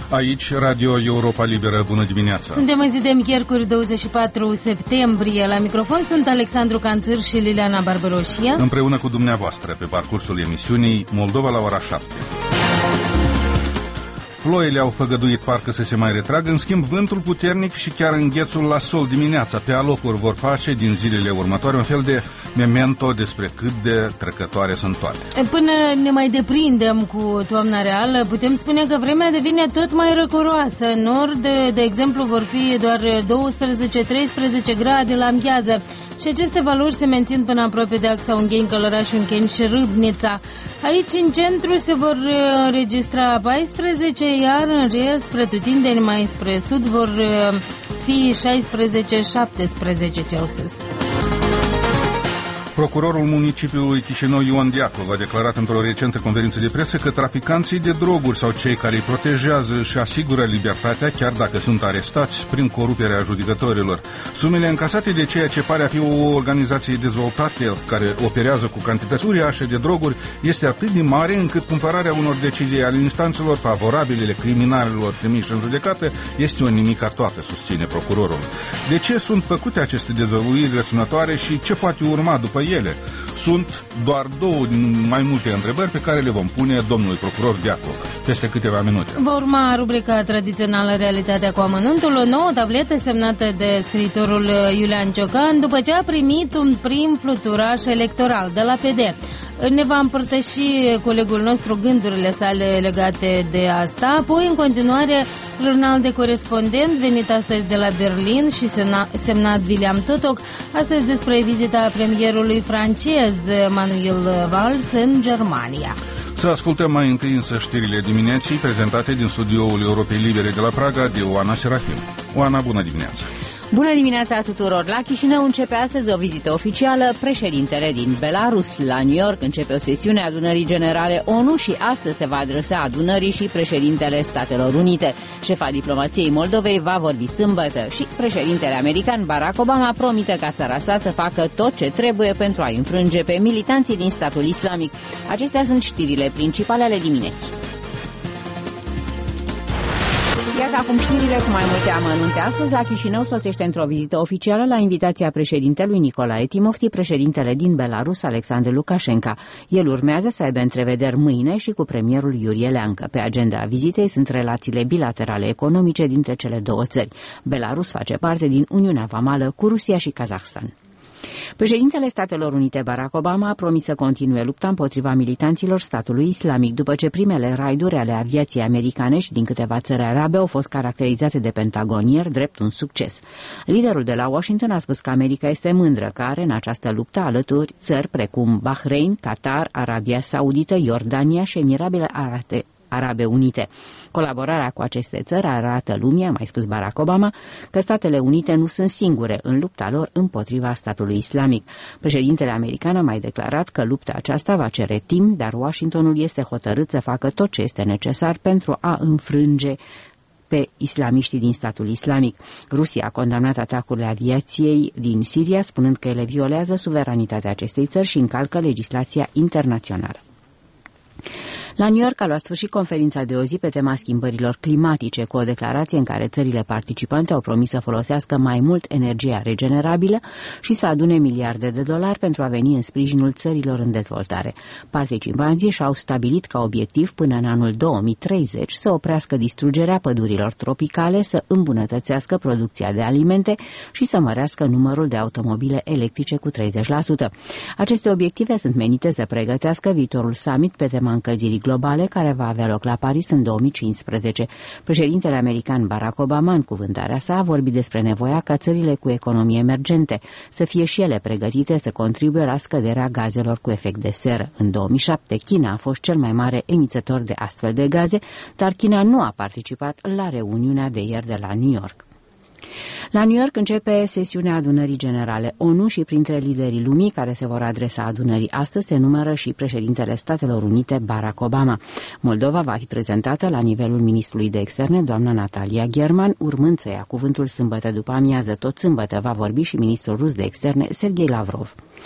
Aici, Radio Europa Liberă, bună dimineața! Suntem în zi de miercuri, 24 septembrie. La microfon sunt Alexandru Canțâr și Liliana Barberoșia. Împreună cu dumneavoastră, pe parcursul emisiunii Moldova la ora 7. Ploile au făgăduit parcă să se mai retragă, în schimb vântul puternic și chiar înghețul la sol dimineața pe alocuri vor face din zilele următoare un fel de memento despre cât de trecătoare sunt toate. Până ne mai deprindem cu toamna reală, putem spune că vremea devine tot mai răcoroasă. În nord, de exemplu, vor fi doar 12-13 grade la amiază și aceste valori se mențin până aproape de axa Ungheni, Călăraș, Ungheni și Râbnița. Aici, în centru, se vor înregistra 14, iar în rest, pretutindeni mai spre sud, vor fi 16-17 Celsius. Procurorul municipiului Chișinău, Ion Diacov, a declarat într-o recentă conferință de presă că traficanții de droguri sau cei care îi protejează și asigură libertatea, chiar dacă sunt arestați prin coruperea judecătorilor. Sumele încasate de ceea ce pare a fi o organizație dezvoltată care operează cu cantități uriașe de droguri este atât de mare încât cumpărarea unor decizii ale instanțelor favorabile criminalilor trimiși în judecată este o nimica toată, susține procurorul. De ce sunt făcute aceste dezvăluiri răsunătoare și ce poate urma după ele? Sunt doar două din mai multe întrebări pe care le vom pune domnului procuror Diacov peste câteva minute. Va urma rubrica tradițională Realitatea cu amănuntul, o nouă tabletă semnată de scriitorul Iulian Ciocan după ce a primit un prim fluturaș electoral de la PD. Ne va împărtăși colegul nostru gândurile sale legate de asta. Apoi, în continuare, jurnal de corespondent venit astăzi de la Berlin și semnat William Totoc, astăzi despre vizita premierului francez Manuel Valls în Germania. Să ascultăm mai întâi însă știrile dimineții prezentate din studioul Europei Libere de la Praga de Oana Serafim. Oana, bună dimineața! Bună dimineața tuturor! La Chișinău începe astăzi o vizită oficială. Președintele din Belarus. La New York începe o sesiune a adunării generale ONU și astăzi se va adresa adunării și președintele Statelor Unite. Șefa diplomației Moldovei va vorbi sâmbătă și președintele american Barack Obama promite ca țara sa să facă tot ce trebuie pentru a înfrânge pe militanții din statul islamic. Acestea sunt știrile principale ale dimineții. Iată acum știrile cu mai multe amănunte. Astăzi la Chișinău sosește într-o vizită oficială la invitația președintelui Nicolae Timofti, președintele din Belarus, Alexandru Lukashenko. El urmează să aibă întrevederi mâine și cu premierul Iurie Leancă. Pe agenda vizitei sunt relațiile bilaterale economice dintre cele două țări. Belarus face parte din Uniunea Vamală cu Rusia și Kazahstan. Președintele Statelor Unite Barack Obama a promis să continue lupta împotriva militanților statului islamic după ce primele raiduri ale aviației americane și din câteva țări arabe au fost caracterizate de pentagonieri drept un succes. Liderul de la Washington a spus că America este mândră că are în această luptă alături țări precum Bahrain, Qatar, Arabia Saudită, Iordania și Emiratele Arabe Unite. Colaborarea cu aceste țări arată lumii, a mai spus Barack Obama, că Statele Unite nu sunt singure în lupta lor împotriva statului islamic. Președintele american a mai declarat că lupta aceasta va cere timp, dar Washingtonul este hotărât să facă tot ce este necesar pentru a înfrânge pe islamiștii din statul islamic. Rusia a condamnat atacurile aviației din Siria, spunând că ele violează suveranitatea acestei țări și încalcă legislația internațională. La New York a luat sfârșit conferința de o zi pe tema schimbărilor climatice, cu o declarație în care țările participante au promis să folosească mai mult energia regenerabilă și să adune miliarde de dolari pentru a veni în sprijinul țărilor în dezvoltare. Participanții și-au stabilit ca obiectiv până în anul 2030 să oprească distrugerea pădurilor tropicale, să îmbunătățească producția de alimente și să mărească numărul de automobile electrice cu 30%. Aceste obiective sunt menite să pregătească viitorul summit pe tema încălzirii globale care va avea loc la Paris în 2015. Președintele american Barack Obama, în cuvântarea sa, a vorbit despre nevoia ca țările cu economie emergente să fie și ele pregătite să contribuie la scăderea gazelor cu efect de seră. În 2007, China a fost cel mai mare emițător de astfel de gaze, dar China nu a participat la reuniunea de ieri de la New York. La New York începe sesiunea adunării generale ONU și printre liderii lumii care se vor adresa adunării astăzi se numără și președintele Statelor Unite Barack Obama. Moldova va fi prezentată la nivelul ministrului de externe, doamna Natalia German, urmând să ia cuvântul sâmbătă după amiază. Tot sâmbătă va vorbi și ministrul rus de externe, Sergei Lavrov.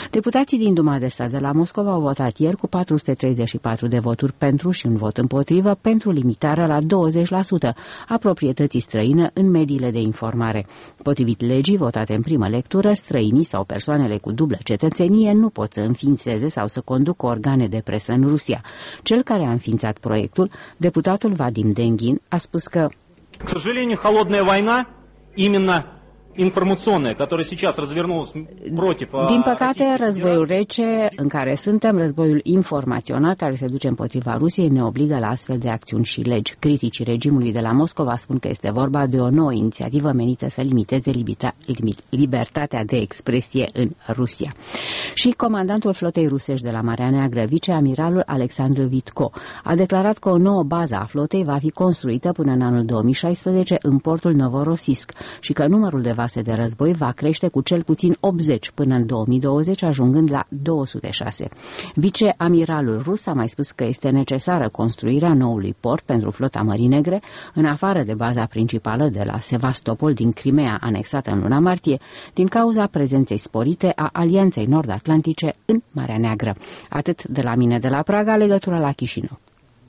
Deputații din Duma de Stat de la Moscova au votat ieri cu 434 de voturi pentru și un vot împotrivă pentru limitarea la 20% a proprietății străine în mediile de informare. Potrivit legii votate în primă lectură, străinii sau persoanele cu dublă cetățenie nu pot să înființeze sau să conducă organe de presă în Rusia. Cel care a înființat proiectul, deputatul Vadim Dengin, a spus că К сожалению, холодная война именно информационная, которая сейчас развернулась против. Din păcate, războiul rece în care suntem, războiul informațional care se duce împotriva Rusiei, ne obligă la astfel de acțiuni și legi. Criticii regimului de la Moscova spun că este vorba de o nouă inițiativă menită să limiteze libertatea de expresie în Rusia. Și comandantul flotei rusești de la Marea Neagră, viceamiralul Alexandru Vitko, a declarat că o nouă bază a flotei va fi construită până în anul 2016 în portul Novorossiysk și că numărul de vase de război va crește cu cel puțin 80 până în 2020, ajungând la 206. Viceamiralul rus a mai spus că este necesară construirea noului port pentru flota Mării Negre, în afară de baza principală de la Sevastopol din Crimea, anexată în luna martie, din cauza prezenței sporite a Alianței Nord-Atlantice în Marea Neagră. Atât de la mine de la Praga, legătură la Chișinău.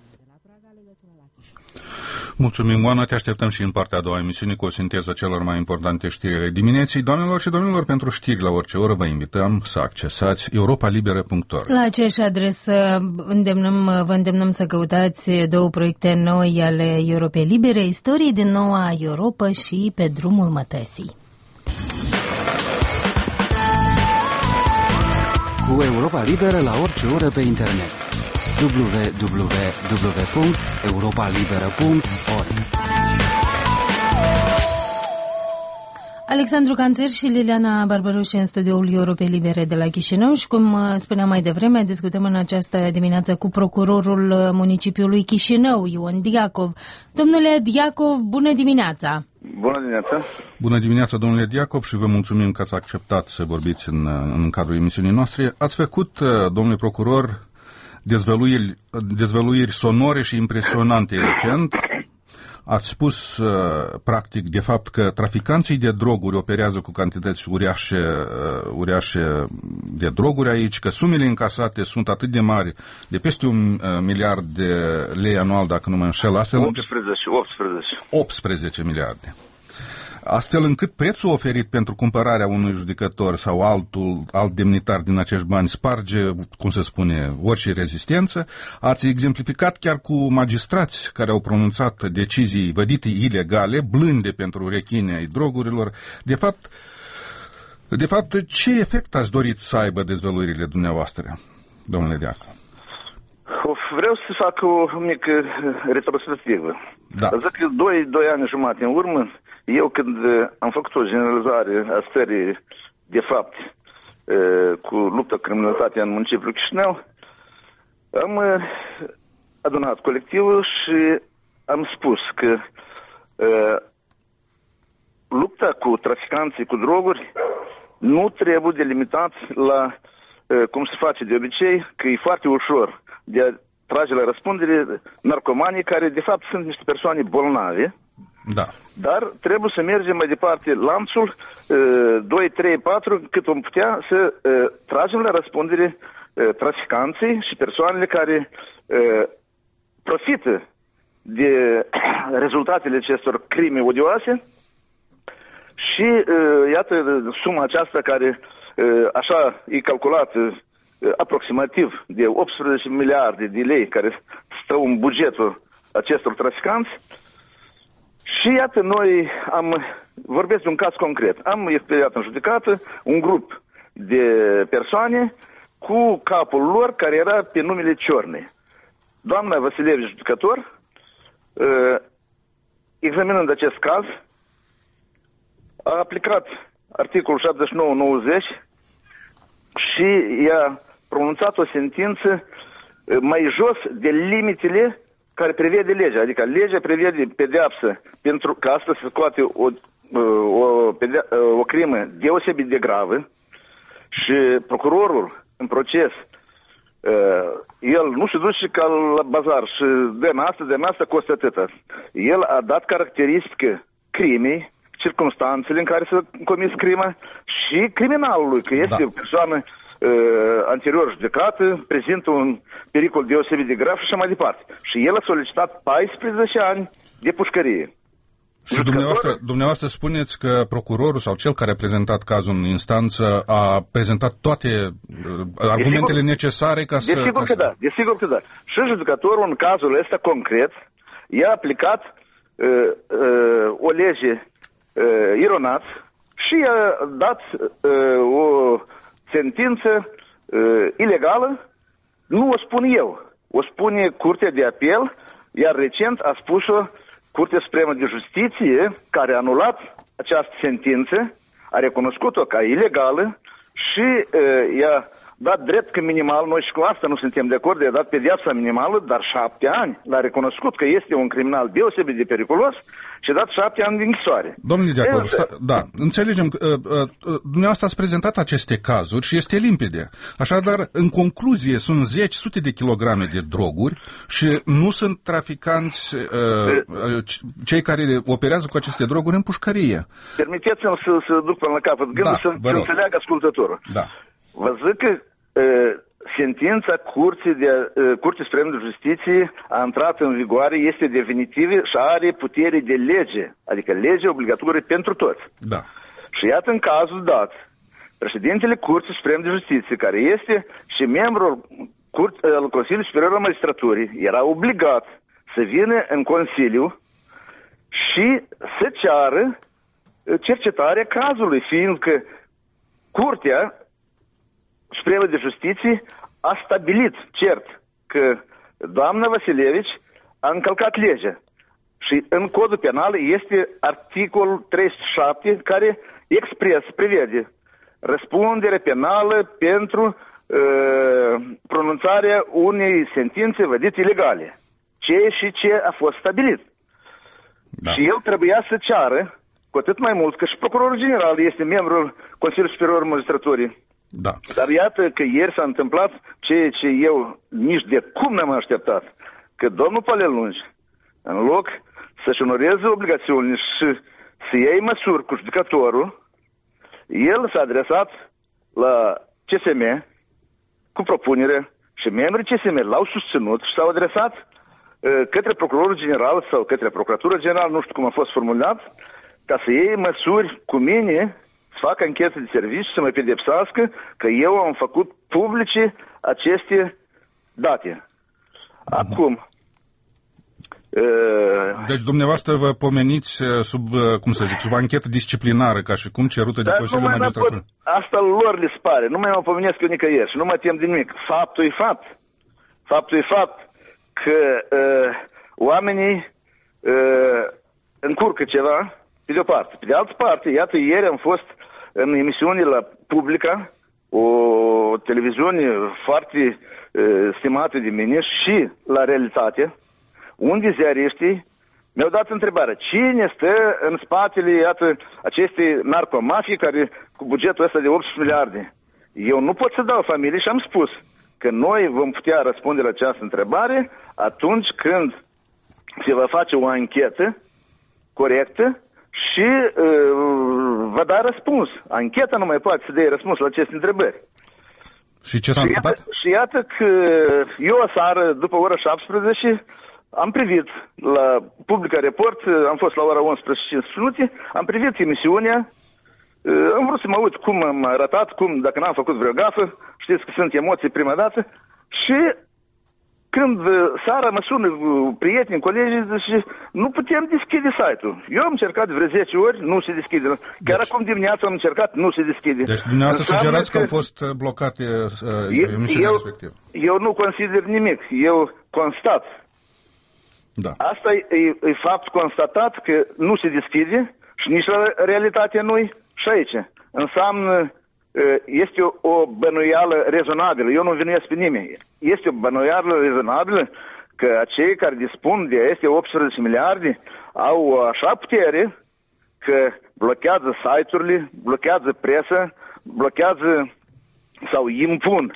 Mulțumim, Oana, te așteptăm și în partea a doua emisiune cu o sinteză celor mai importante știri ale dimineții. Doamnelor și domnilor, pentru știri la orice oră vă invităm să accesați europalibera.org. La aceeași adresă vă îndemnăm să căutați două proiecte noi ale Europei Libere, Istorii din Noua Europa și Pe drumul mătăsii. Cu Europa Liberă la orice oră pe internet. www.europalibera.org. Alexandru Canțer și Liliana Barbaroș în studioul Europei Libere de la Chișinău și, cum spuneam mai devreme, discutăm în această dimineață cu procurorul municipiului Chișinău, Ion Diacov. Domnule Diacov, bună dimineața! Bună dimineața! Bună dimineața, domnule Diacov, și vă mulțumim că ați acceptat să vorbiți în cadrul emisiunii noastre. Ați făcut, domnule procuror, dezvăluiri sonore și impresionante recent. Ați spus, practic, de fapt că traficanții de droguri operează cu cantități uriașe de droguri aici, că sumele încasate sunt atât de mari, de peste 1 miliard de lei anual, dacă nu mă înșel. 18 miliarde. Astfel încât prețul oferit pentru cumpărarea unui judecător sau alt demnitar din acești bani sparge, cum se spune, orice rezistență. Ați exemplificat chiar cu magistrați care au pronunțat decizii vădite ilegale, blânde pentru rechinii ai drogurilor. De fapt, ce efect ați dorit să aibă dezvăluirile dumneavoastră, domnule Diacov? Vreau să fac o mică retrospectivă. Da. Zic că 2 ani jumate în urmă, eu când am făcut o generalizare a stării de fapt cu lupta cu criminalitatea în municipiul Chișinău, am adunat colectivul și am spus că lupta cu traficanții cu droguri nu trebuie delimitat la cum se face de obicei, că e foarte ușor de a trage la răspundere narcomanii care de fapt sunt niște persoane bolnave. Da. Dar trebuie să mergem mai departe lanțul 2, 3, 4, cât vom putea să tragem la răspundere traficanții și persoanele care profită de rezultatele acestor crime odioase și iată suma aceasta care așa e calculată aproximativ de 18 miliarde de lei care stau în bugetul acestor traficanți. Și iată, noi vorbesc de un caz concret. Am expediat în judecată un grup de persoane cu capul lor care era pe numele Ciornei. Doamna Vasilevi, judecător, examinând acest caz, a aplicat articolul 79-90 și i-a pronunțat o sentință mai jos de limitele care prevede legea. Adică legea prevede pedeapsă pentru că asta se scoate o crimă deosebit de gravă și procurorul în proces el nu se duce ca la bazar și de asta costă atâta. El a dat caracteristică crimei circumstanțele în care s-a comis crimă și criminalului, că este o persoană anterior judecată, prezintă un pericol deosebit de grav și așa mai departe. Și el a solicitat 14 ani de pușcărie. Și dumneavoastră spuneți că procurorul sau cel care a prezentat cazul în instanță a prezentat toate argumentele necesare ca să... Desigur că da. Și judecătorul în cazul ăsta concret i-a aplicat o lege eronat și i-a dat o sentință ilegală. Nu o spun eu, o spune Curtea de Apel, iar recent a spus-o Curtea Supremă de Justiție, care a anulat această sentință, a recunoscut-o ca ilegală și i-a dat drept că minimal, noi și cu asta nu suntem de acord, i-a dat pedeapsa minimală, dar 7 ani. L-a recunoscut că este un criminal deosebit de periculos și a dat 7 ani de închisoare. Domnule Diaconu, înțelegem că dumneavoastră ați prezentat aceste cazuri și este limpede. Așadar, în concluzie, sunt sute de kilograme de droguri și nu sunt traficanți cei care operează cu aceste droguri în pușcărie. Permiteți-mi să duc până la capăt gândul, să înțeleagă ascultătorul. Da. Vă zic că sentința Curții Supreme de Justiție a intrat în vigoare, este definitivă și are putere de lege, adică lege obligatorie pentru toți. Da. Și iată în cazul dat, președintele Curții Supreme de Justiție, care este și membrul al Consiliului Superior al Magistraturii, era obligat să vină în Consiliu și să ceară cercetarea cazului, fiindcă Curtea Supremă de Justiție a stabilit, cert, că doamna Vasilevici a încălcat legea. Și în codul penal este articolul 307 care expres prevede răspundere penală pentru pronunțarea unei sentințe vădite ilegale. Ce a fost stabilit. Da. Și el trebuia să ceară, cu atât mai mult, că și procurorul general este membrul Consiliului Superior al Magistraturii. Da. Dar iată că ieri s-a întâmplat ceea ce eu nici de cum n-am așteptat. Că domnul Palelungi, în loc să-și onoreze obligațiunile și să iei măsuri cu judecătorul, el s-a adresat la CSM cu propunere și membrii CSM l-au susținut și s-au adresat către procurorul general sau către procuratura generală, nu știu cum a fost formulat, ca să iei măsuri cu mine, să fac anchetă de serviciu, să mă pedepsească că eu am făcut publice aceste date. Acum... Deci dumneavoastră vă pomeniți sub anchetă disciplinară, ca și cum cerută de Consiliul Magistraturii. Asta lor le pare. Nu mai mă pomenesc eu nicăieri și nu mă tem de nimic. Faptul e fapt. Faptul e fapt că oamenii încurcă ceva, pe de o parte. Pe de altă parte, iată, ieri am fost în emisiune la Publica, o televiziune foarte stimată de mine, și la Realitate, unde ziariștii mi-au dat întrebarea: cine stă în spatele, iată, acestei narcomafii care cu bugetul ăsta de 18 miliarde? Eu nu pot să dau familie și am spus că noi vom putea răspunde la această întrebare atunci când se va face o anchetă corectă și va da răspuns. Ancheta nu mai poate să dea răspuns la aceste întrebări. Și ce s-a întâmplat? Și iată că eu aseară, după ora 17, am privit la Publica Report, am fost la ora 11:05, am privit emisiunea, am vrut să mă uit cum am arătat, dacă n-am făcut vreo gafă, știți că sunt emoții prima dată, și când seara mă sună prieteni, colegi, și nu putem deschide site-ul. Eu am încercat vreo 10 ori, nu se deschide. Chiar acum dimineața am încercat, nu se deschide. Deci dumneavoastră sugerați că au fost blocate emisiunile respective. Eu nu consider nimic, eu constat. Da. Asta e fapt constatat că nu se deschide și nici la realitatea nu-i și aici. Înseamnă, este o bănuială rezonabilă. Eu nu vinuiesc pe nimeni. Este o bănuială rezonabilă că cei care dispun de este 18 miliarde au așa putere că blochează site-urile, blochează presa, blochează sau impun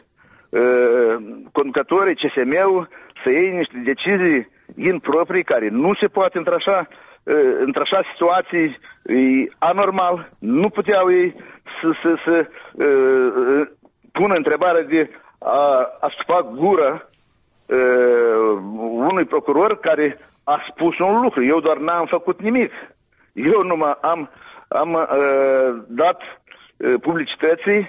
conducătorii CSM-ul să iei niște decizii improprii care nu se poate într-așa într-așa situații e anormal, nu puteau ei să pună întrebarea de a stupa gura unui procuror care a spus un lucru. Eu doar n-am făcut nimic. Eu numai am dat publicității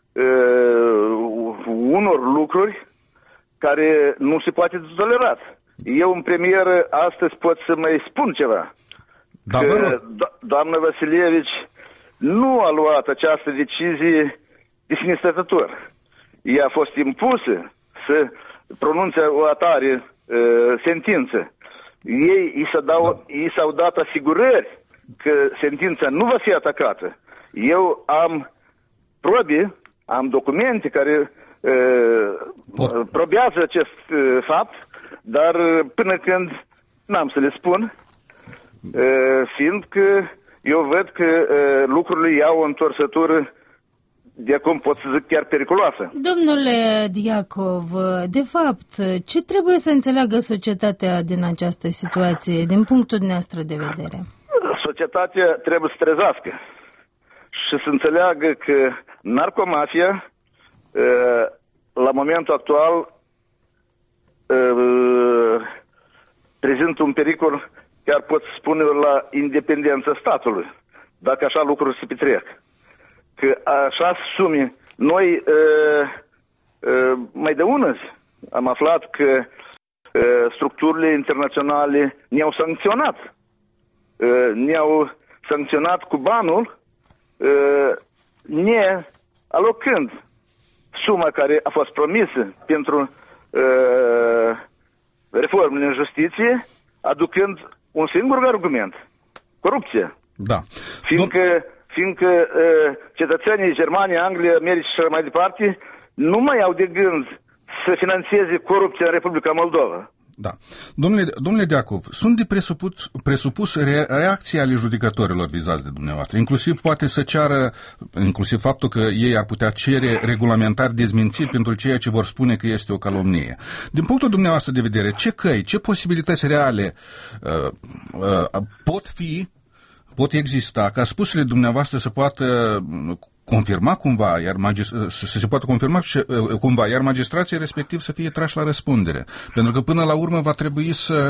unor lucruri care nu se poate tolerat. Eu, în premieră, astăzi pot să mai spun ceva. Da, doamna Vasilievici nu a luat această decizie de sine stătător. Ea a fost impusă să pronunțe o atare sentință. Ei s-au dat asigurări că sentința nu va fi atacată. Eu am probe, am documente care probează acest fapt, dar până când n-am să le spun, fiindcă eu văd că lucrurile iau o întorsătură de acum pot să zic chiar periculoasă. Domnule Diacov, de fapt, ce trebuie să înțeleagă societatea din această situație, din punctul dumneavoastră de vedere? Societatea trebuie să trezească și să înțeleagă că narcomafia, la momentul actual, prezintă un pericol, chiar pot spune, la independența statului, dacă așa lucruri se petrec. Că așa sume, noi mai de ună zi am aflat că structurile internaționale ne-au sancționat. Ne-au sancționat cu banul, nealocând suma care a fost promisă pentru reformele în justiție, aducând un singur argument: corupție. Da. Fiindcă cetățenii Germania, Anglia, America și așa mai departe nu mai au de gând să finanțeze corupția în Republica Moldova. Da. Domnule Diacov, sunt de presupus reacții ale judecătorilor vizați de dumneavoastră, inclusiv poate să ceară, inclusiv faptul că ei ar putea cere regulamentar dezmințiri pentru ceea ce vor spune că este o calomnie. Din punctul dumneavoastră de vedere, ce căi, ce posibilități reale pot exista ca spusele dumneavoastră să poată confirma cumva, iar magistrații respectiv să fie trași la răspundere. Pentru că până la urmă va trebui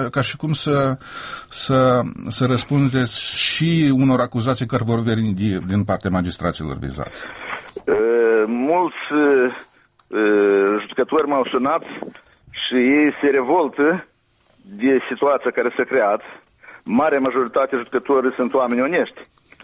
să răspundeți și unor acuzații care vor veni din partea magistraților vizați. Mulți judecători m-au sunat și ei se revoltă de situația care s-a creat. Marea majoritate judecătorii sunt oameni onești.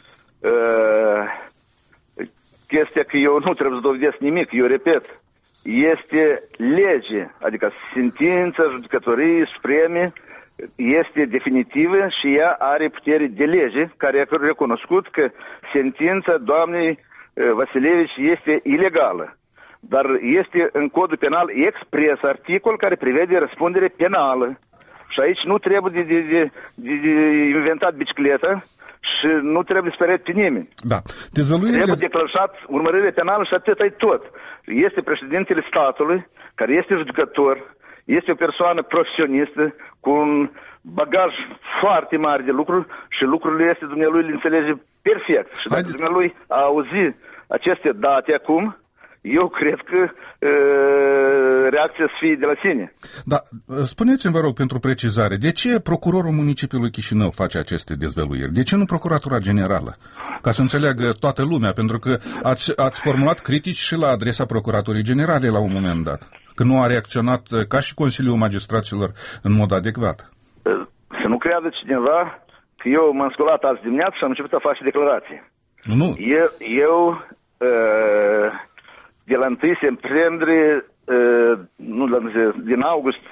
Chestia că eu nu trebuie să dovedesc nimic, eu repet, este lege, adică sentința judecătoriei supreme este definitivă și ea are putere de lege, care a recunoscut că sentința doamnei Vasilievici este ilegală. Dar este în codul penal expres articol care prevede răspundere penală. Și aici nu trebuie de inventat bicicleta și nu trebuie speriat pe nimeni. Da. Trebuie declanșat urmărire penală și atât ai tot. Este președintele statului, care este judecător, este o persoană profesionistă cu un bagaj foarte mare de lucruri și lucrurile este dumnealui le înțelege perfect. Și dacă dumnealui a auzit aceste date acum, eu cred că reacția să fie de la sine. Da, spuneți-mi, vă rog, pentru precizare, de ce procurorul municipiului Chișinău face aceste dezvăluiri? De ce nu Procuratura Generală? Ca să înțeleagă toată lumea, pentru că ați formulat critici și la adresa Procuraturii Generale la un moment dat, că nu a reacționat ca și Consiliul Magistraților în mod adecvat. Să nu creadă cineva că eu m-am sculat azi dimineață și am început a face declarații. Nu. Eu de la 1 septembrie, din august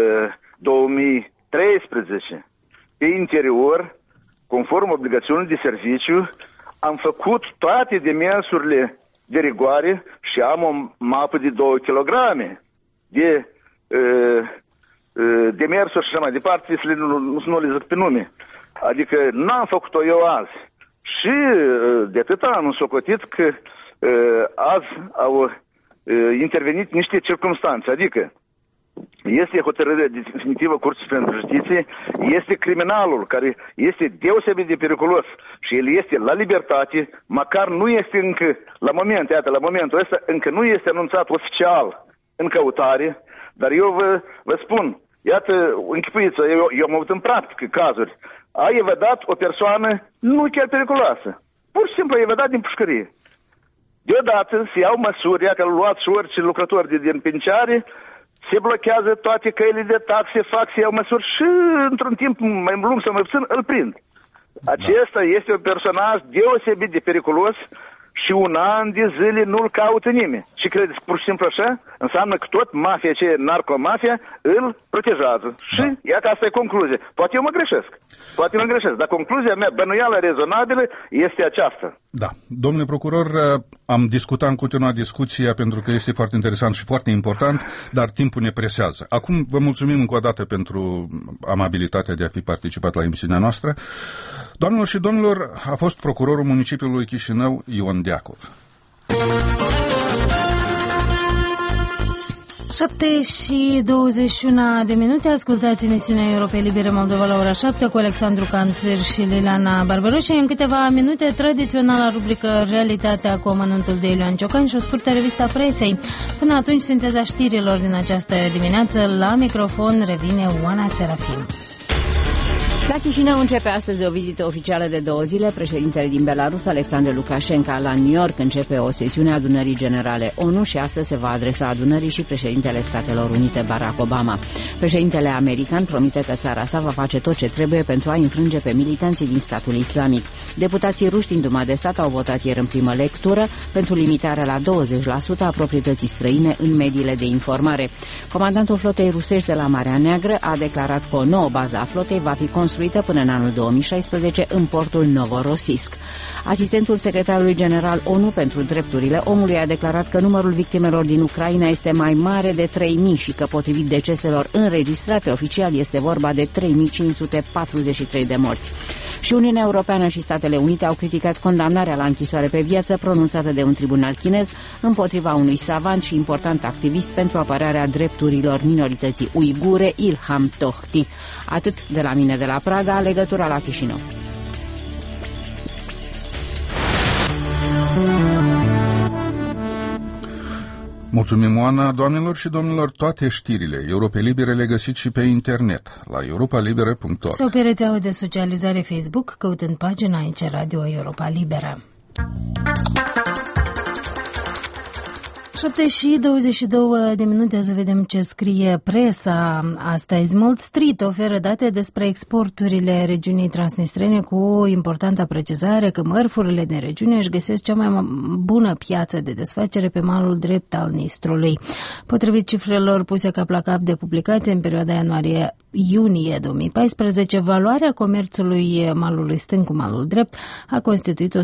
2013, pe interior, conform obligațiunii de serviciu, am făcut toate demersurile de rigoare și am o mapă de 2 kg de demersuri și așa mai departe, nu le zic pe nume. Adică n-am făcut-o eu azi. Și de atât am însocotit că azi au intervenit niște circumstanțe, adică este hotărârea definitivă Curții Supreme de Justiție, este criminalul care este deosebit de periculos și el este la libertate, măcar nu este încă, la momentul ăsta, încă nu este anunțat oficial în căutare, dar eu vă spun, iată, închipuiți, eu am avut în practică cazuri, a evadat o persoană nu chiar periculoasă, pur și simplu a evadat din pușcărie. Deodată se iau măsuri, iată, luați și orice lucrător din penitenciare, se blochează toate căile de atac, se iau măsuri și într-un timp mai lung sau mai puțin îl prind. Acesta este un personaj deosebit de periculos și un an de zile nu-l caută nimeni. Și credeți că pur și simplu așa înseamnă că tot mafia aceea, narcomafia, îl protejează. Și iată, asta e concluzia. Poate eu mă greșesc, dar concluzia mea, bănuială rezonabilă, este aceasta. Da. Domnule procuror, am discutat în continuare discuția pentru că este foarte interesant și foarte important, dar timpul ne presează. Acum vă mulțumim încă o dată pentru amabilitatea de a fi participat la emisiunea noastră. Doamnelor și domnilor, a fost procurorul municipiului Chișinău, Ion Deacov. 7:21, ascultați emisiunea Europa Libere Moldova la ora 7 cu Alexandru Canțir și Liliana Barberoci. În câteva minute, tradiționala rubrică Realitatea cu amănuntul de Iulian Ciocan și o scurtă revistă a presei. Până atunci, sinteza știrilor din această dimineață. La microfon revine Oana Serafim. La Chișinău începe astăzi o vizită oficială de 2 zile. Președintele din Belarus, Alexandru Lukashenko, la New York începe o sesiune a adunării generale ONU și astăzi se va adresa adunării și președintele Statelor Unite, Barack Obama. Președintele american promite că țara sa va face tot ce trebuie pentru a înfrânge pe militanții din statul islamic. Deputații ruși din Duma de Stat au votat ieri în primă lectură pentru limitarea la 20% a proprietății străine în mediile de informare. Comandantul flotei rusești de la Marea Neagră a declarat că o nouă bază a flotei va fi construită până în anul 2016 în portul Novorossiysk. Asistentul secretarului general ONU pentru drepturile omului a declarat că numărul victimelor din Ucraina este mai mare de 3.000 și că potrivit deceselor înregistrate oficial este vorba de 3.543 de morți. Și Uniunea Europeană și Statele Unite au criticat condamnarea la închisoare pe viață pronunțată de un tribunal chinez împotriva unui savant și important activist pentru apărarea drepturilor minorității uigure, Ilham Tohti. Atât de la mine de la Praga, legătura la Chișinău. Mulțumim, Oana. Doamnelor și domnilor, toate știrile Europa Libere le găsiți și pe internet, la europalibere.org. Sau pe rețeaua de socializare Facebook, căutând pagina aici Radio Europa Liberă. 7:22, să vedem ce scrie presa astăzi. Mult Street oferă date despre exporturile regiunii transnistrene cu o importantă precizare că mărfurile din regiune își găsesc cea mai bună piață de desfacere pe malul drept al Nistrului. Potrivit cifrelor puse cap la cap de publicație în perioada ianuarie-iunie 2014, valoarea comerțului malului stâng cu malul drept a constituit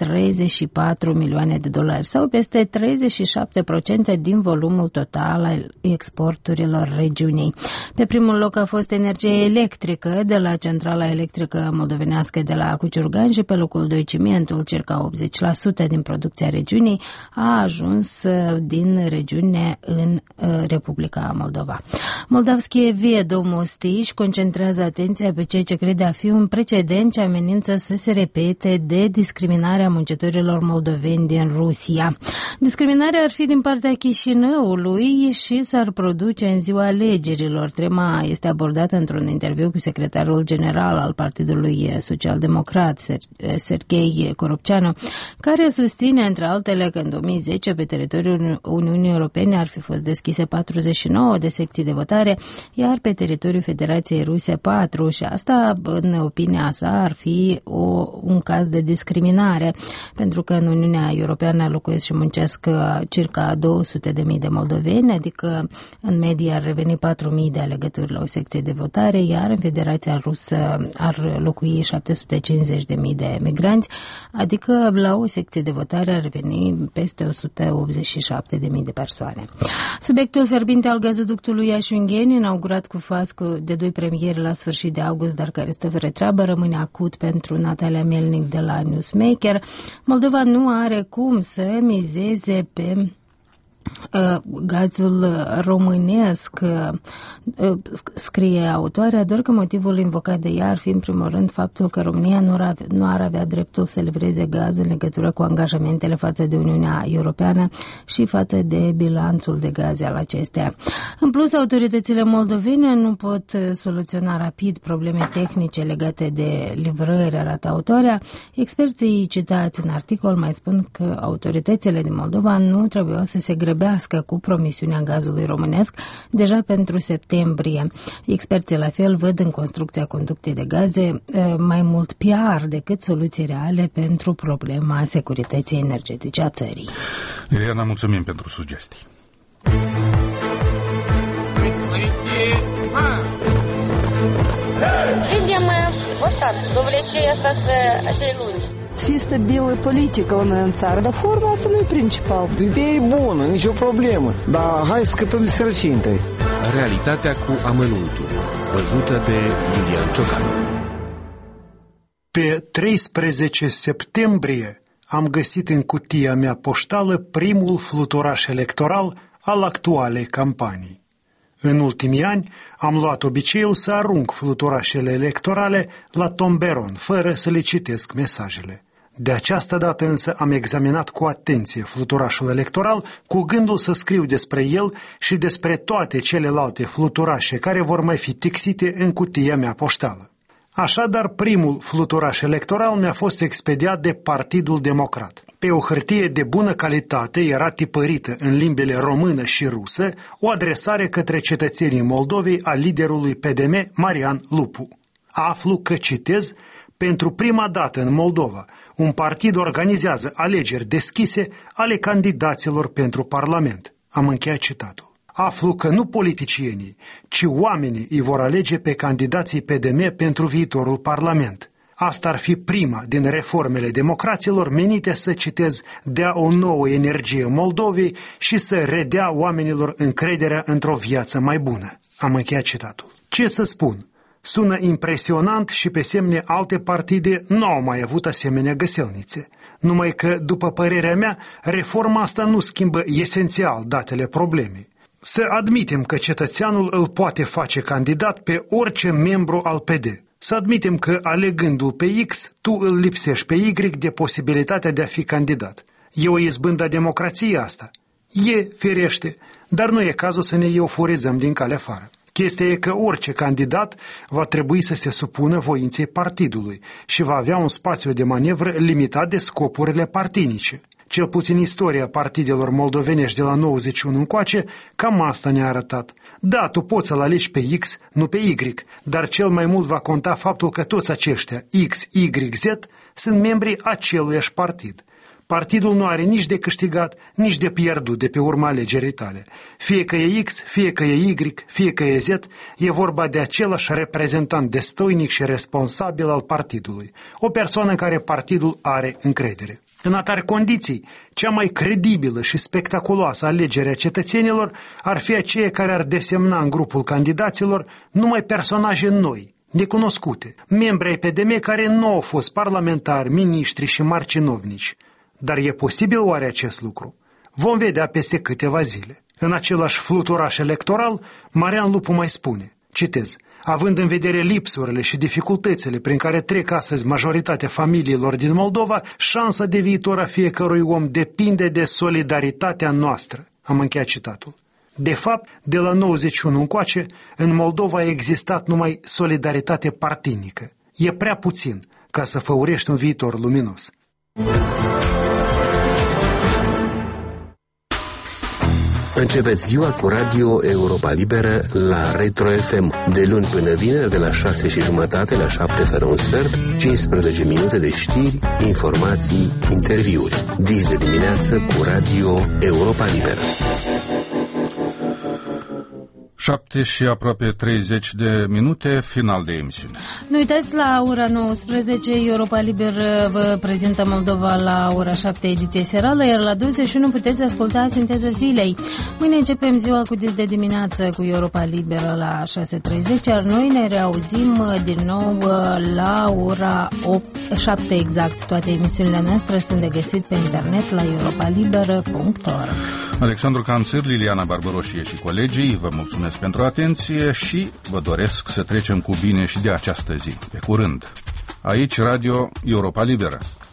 $134 milioane sau peste 37% din volumul total al exporturilor regiunii. Pe primul loc a fost energie electrică de la centrala electrică moldovenească de la Cuciurgan și pe locul 2 cimentul, circa 80% din producția regiunii a ajuns din regiune în Republica Moldova. Moldavskie Vedomosti își concentrează atenția pe ceea ce crede a fi un precedent ce amenință să se repete de discriminarea muncitorilor moldoveni din Rusia. Discriminarea ar fi din partea Chișinăului și s-ar produce în ziua alegerilor. Tema este abordată într-un interviu cu secretarul general al Partidului Social-Democrat, Serghei Coropceanu, care susține, între altele, că în 2010 pe teritoriul Uniunii Europene ar fi fost deschise 49 de secții de votare, iar pe teritoriul Federației Ruse 4, și asta, în opinia sa, ar fi un caz de discriminare, pentru că în Uniunea Europeană locuiesc și muncesc circa 200.000 de moldoveni, adică în medie ar reveni 4.000 de alegători la o secție de votare, iar în Federația Rusă ar locui 750.000 de emigranți, adică la o secție de votare ar reveni peste 187.000 de persoane. Subiectul fierbinte al gazoductului Iași-Ungheni, inaugurat cu fascu de 2 premieri la sfârșit de august, dar care stă fără treabă, rămâne acut pentru Natalia Melnic de la Newsmaker. Moldova nu are cum să mizeze pe gazul românesc, scrie autoarea, doar că motivul invocat de ea ar fi în primul rând faptul că România nu ar avea dreptul să livreze gaz în legătură cu angajamentele față de Uniunea Europeană și față de bilanțul de gaze al acesteia. În plus, autoritățile moldovene nu pot soluționa rapid probleme tehnice legate de livrări, arată autoarea. Experții citați în articol mai spun că autoritățile din Moldova nu trebuiau să se grăbească cu promisiunea gazului românesc deja pentru septembrie. Experții la fel văd în construcția conductei de gaze mai mult PR decât soluții reale pentru problema securității energetice a țării. Ileana, mulțumim pentru sugestii. Видим остатки, довлечение остаться acei lungi. Să fie stabilă politică la noi în țară, dar forma asta nu e principal. Ideea e bună, nicio problemă, dar hai să scăpăm de sărăcie întâi. Realitatea cu amănuntul, văzută de Iulian Ciocan. Pe 13 septembrie am găsit în cutia mea poștală primul fluturaș electoral al actualei campanii. În ultimii ani am luat obiceiul să arunc fluturașele electorale la tomberon, fără să le citesc mesajele. De această dată însă am examinat cu atenție fluturașul electoral, cu gândul să scriu despre el și despre toate celelalte fluturașe care vor mai fi tixite în cutia mea poștală. Așadar, primul fluturaș electoral mi-a fost expediat de Partidul Democrat. Pe o hârtie de bună calitate era tipărită în limbile română și rusă o adresare către cetățenii Moldovei a liderului PDM, Marian Lupu. Aflu că, citez, pentru prima dată în Moldova, un partid organizează alegeri deschise ale candidaților pentru Parlament. Am încheiat citatul. Aflu că nu politicienii, ci oamenii îi vor alege pe candidații PDM pentru viitorul Parlament. Asta ar fi prima din reformele democraților menite să, citez, dea o nouă energie Moldovei și să redea oamenilor încrederea într-o viață mai bună. Am încheiat citatul. Ce să spun? Sună impresionant și pe semne alte partide nu au mai avut asemenea găselnițe. Numai că, după părerea mea, reforma asta nu schimbă esențial datele problemei. Să admitem că cetățeanul îl poate face candidat pe orice membru al PD. Să admitem că, alegându-l pe X, tu îl lipsești pe Y de posibilitatea de a fi candidat. E o izbândă a democrației asta? E, firește, dar nu e cazul să ne euforizăm din calea afară. Chestia e că orice candidat va trebui să se supună voinței partidului și va avea un spațiu de manevră limitat de scopurile partinice. Cel puțin istoria partidelor moldovenești de la 91 încoace, cam asta ne-a arătat. Da, tu poți să-l alegi pe X, nu pe Y, dar cel mai mult va conta faptul că toți aceștia, X, Y, Z, sunt membrii aceluiași partid. Partidul nu are nici de câștigat, nici de pierdut de pe urma alegerii tale. Fie că e X, fie că e Y, fie că e Z, e vorba de același reprezentant destoinic și responsabil al partidului, o persoană în care partidul are încredere. În atare condiții, cea mai credibilă și spectaculoasă alegere a cetățenilor ar fi aceea care ar desemna în grupul candidaților numai personaje noi, necunoscute, membri ai PDM care nu au fost parlamentari, miniștri și mari cinovnici. Dar e posibil oare acest lucru? Vom vedea peste câteva zile. În același fluturaș electoral, Marian Lupu mai spune, citez, având în vedere lipsurile și dificultățile prin care trec astăzi majoritatea familiilor din Moldova, șansa de viitor a fiecărui om depinde de solidaritatea noastră. Am încheiat citatul. De fapt, de la 91 încoace, în Moldova a existat numai solidaritate partinică. E prea puțin ca să făurești un viitor luminos. Începeți ziua cu Radio Europa Liberă la Retro FM. De luni până vineri, de la 6:30 la 7:15, 15 minute de știri, informații, interviuri. Dis de dimineață cu Radio Europa Liberă. 7 și aproape 30 de minute, final de emisiune. Nu uitați, la ora 19, Europa Liber vă prezintă Moldova la ora 7, ediție serală, iar la 21 puteți asculta Sinteza zilei. Mâine începem ziua cu dis de dimineață cu Europa Liberă la 6:30, iar noi ne reauzim din nou la ora 7 exact. Toate emisiunile noastre sunt de găsit pe internet la europalibera.org. Alexandru Canțir, Liliana Barbaroșie și colegii vă mulțumesc pentru atenție și vă doresc să trecem cu bine și de această zi. Pe curând! Aici Radio Europa Liberă.